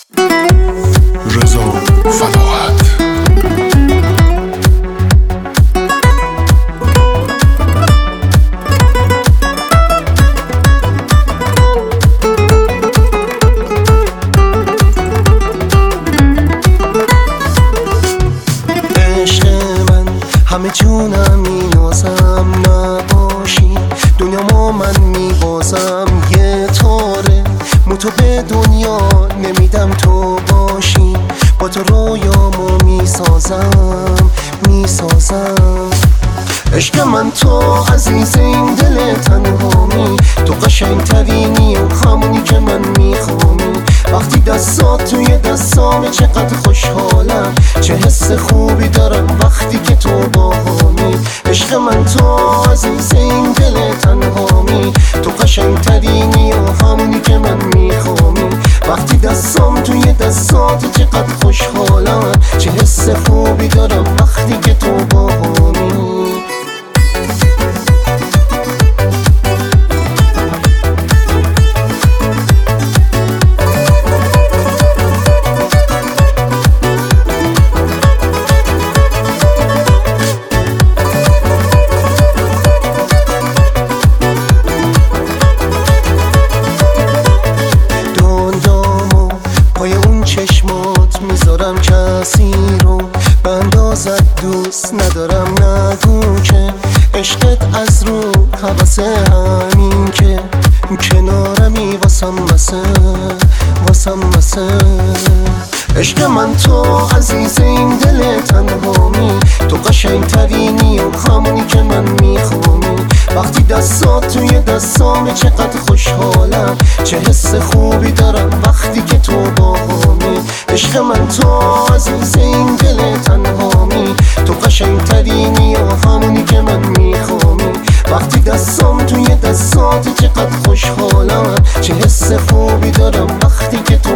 رضا فلاحت. عشق من همه جونم مینازم، نباشی دنیا من میبازم. یه طوره تو به دنیا نمیدم تو باشی، با تو رویامو میسازم. عشق من تو عزیز این دل تنهامی، تو قشنگترینی و همونی که من میخوامی. وقتی دستات توی دستامه چقدر خوشحالم، چه حس خوبی دارم وقتی که تو باهامی. عشق من تو عزیز این دل تنهامی، تو قشنگترینی و همونی که من میخوامی. وقتی دستام توی دستات چقدر خوشحالم، چه حس خوبی دارم وقتی که تو باهامی. چشمات میذارم کسی رو بندازد، دوست ندارم نگو که عشقت از رو حوثه، همین که کنارمی واسم مسه. عشق من تو عزیز این دل تنهامی، تو قشنگترینی و همونی که من میخوامی. وقتی دستات توی دستامه چقدر خوشحالم، چه حس خوبی دارم وقتی که تو باهامی. عشق من تو عزیز این دل تنهامی، تو قشنگترینی و همونی که من میخوامی. وقتی دستام توی دستات چقدر خوشحالم، چه حس خوبی دارم وقتی که تو